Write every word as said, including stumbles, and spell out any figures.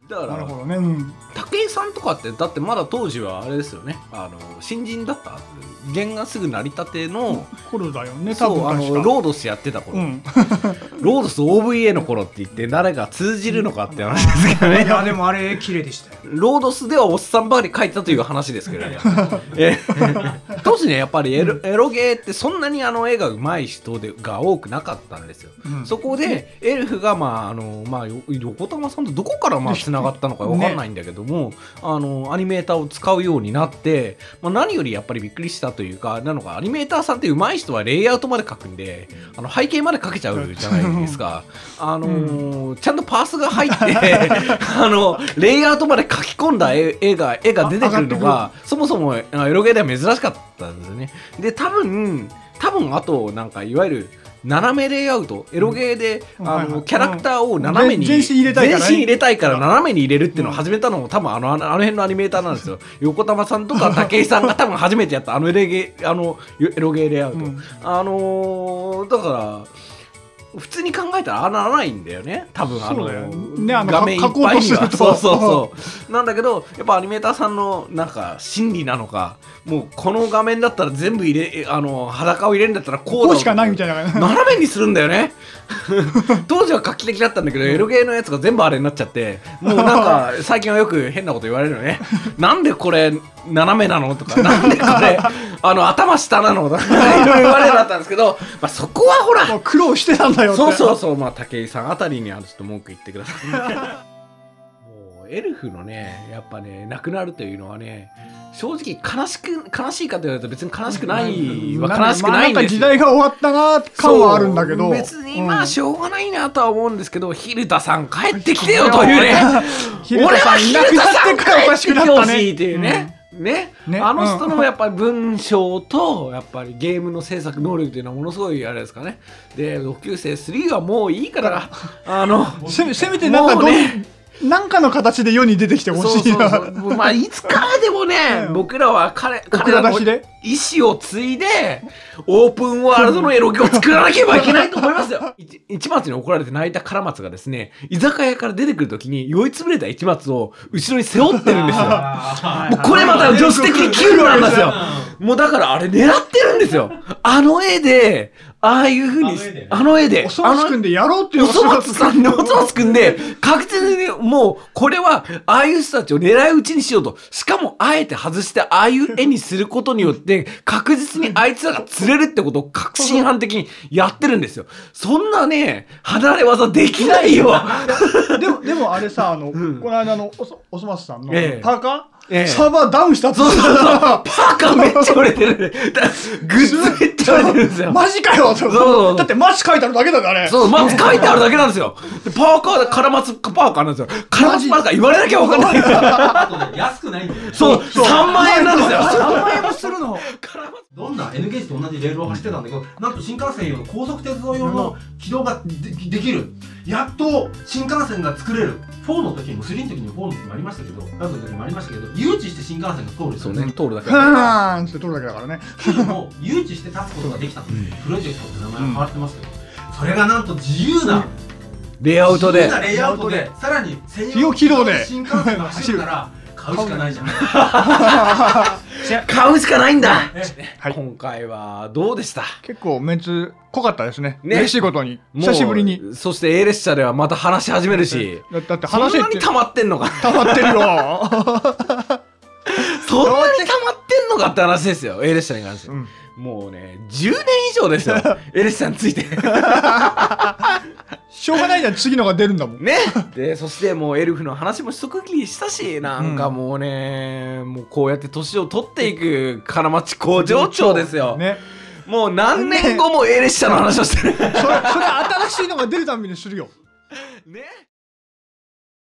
だからなるほどね、うん、 武井さんとかってだってまだ当時はあれですよね、あの新人だった弦がすぐ成り立ての頃だよね、 多分そう、あのロードスやってた頃、うん、ロードス オーブイエー の頃って言って誰が通じるのかって話ですけどね。 いやでもあれ綺麗でしたよ。 ロードスではおっさんばかり書いてたという話ですけどね。え当時ねやっぱりエロ、エロゲーってそんなにあの絵が上手い人でが多くなかったんですよ、うん、そこでエルフがまああのまあ横玉さんとどこからまあつながったのか分かんないんだけども、ね、あのアニメーターを使うようになって、まあ、何よりやっぱりびっくりしたというかなのがアニメーターさんって上手い人はレイアウトまで描くんであの背景まで描けちゃうじゃないですか。あのーうん、ちゃんとパースが入ってあのレイアウトまで描き込んだ絵絵が絵が出てくるのがそもそもエロゲーでは珍しかったんですよね。で多分多分あとなんかいわゆる斜めレイアウトエロゲーで、うん、あのキャラクターを斜めに、うん、全身入れたいから、ね、全身入れたいから斜めに入れるっていうのを始めたのも多分あのあの辺のアニメーターなんですよ。横玉さんとか武井さんが多分初めてやったあのエロゲーあのエロゲーレイアウト、うん、あのー、だから普通に考えたらあならないんだよね多分あの、ね、あの画面いっぱいにはそうそうそうなんだけどやっぱアニメーターさんのなんか心理なのかもうこの画面だったら全部入れあの裸を入れるんだったらこうだこうしかないみたいな斜めにするんだよね当時は画期的だったんだけどエロゲーのやつが全部あれになっちゃってもうなんか最近はよく変なこと言われるよねなんでこれ斜めなのとかなんでこれあの頭下なのとかいろいろ言われるようになったんですけど、まあ、そこはほらもう苦労してたんだよってそうそうそう、まあ、武井さんあたりにはちょっと文句言ってくださいもうエルフのねやっぱね亡くなるというのはね正直悲しく悲しいかと言われると別に悲しくないは悲しくないんですよ、まあ、なんか時代が終わったな感はあるんだけど別にまあしょうがないなとは思うんですけど、うん、蛭田さん帰ってきてよというね俺は蛭田さん帰ってきてほしいというね、うんねね、あの人のやっぱり文章とやっぱりゲームの制作能力というのはものすごいあれですかね。で同級生スリーはもういいからあのせめ、せめてなんかどうねなんかの形で世に出てきてほしいな。 そうそうそうまあいつかでもね僕らは彼彼らの意思を継いでオープンワールドのエロゲを作らなければいけないと思いますよ市松に怒られて泣いた唐松がですね居酒屋から出てくるときに酔いつぶれた市松を後ろに背負ってるんですよもうこれまた女子的にキュールなんですよもうだからあれ狙ってるんですよあの絵でああいう風にあの絵でおそ松くんでやろうっていうおそ松さんのおそ松くんで確実にもうこれはああいう人たちを狙い撃ちにしようとしかもあえて外してああいう絵にすることによって確実にあいつらが釣れるってことを確信犯的にやってるんですよ。そんなね離れ技できないよでもでもあれさあの、うん、この間のおそおそ松さんのパーカー、 ええ、 サーバーダウンしたってそうそうそうパーカーめっちゃ売れてるグッズめっちゃ売れてるんですよマジかよそうそうだってマジ書いてあるだけだからねそうマジ書いてあるだけなんですよでパーカーでカラマツパーカーなんですよカラマツパーカー言われなきゃ分かんないあとね安くないんだよねそうさんまんえんなんですよさんまんえんもするのどんな N ゲージと同じレールを走ってたんだけどなんと新幹線用の高速鉄道用の軌道が で, できるやっと新幹線が作れるフォーの時にもスリーの時にもフォーの時もありましたけどラズの時もありましたけど誘致して新幹線が通るそうね通るだけはーんって通るだけだからねでも誘致して立つことができたというプロジェクトって名前が変わってますけど、うん、それがなんと自由なレイアウトで自由なレイアウトでさらに専用軌道で新幹線が走るから買うしかないじゃん買うしかないんだ、 はい、 今回はどうでした？ 結構メンツ濃かったですね。ね嬉しいことに久しぶりにそして A 列車ではまた話し始めるしだって話そんなに溜まってんのか溜まってるよそんなに溜まってんのかって話ですよ A 列車に関して、うん、もうねじゅうねん以上ですよA 列車についてしょうがないじゃん次のが出るんだもんねでそしてもうエルフの話も一区切りしたしなんかもうね、うん、もうこうやって年を取っていく金町工場長ですよ、ね、もう何年後も A 列車の話をしてる、 ね、それそれ新しいのが出るたびにするよね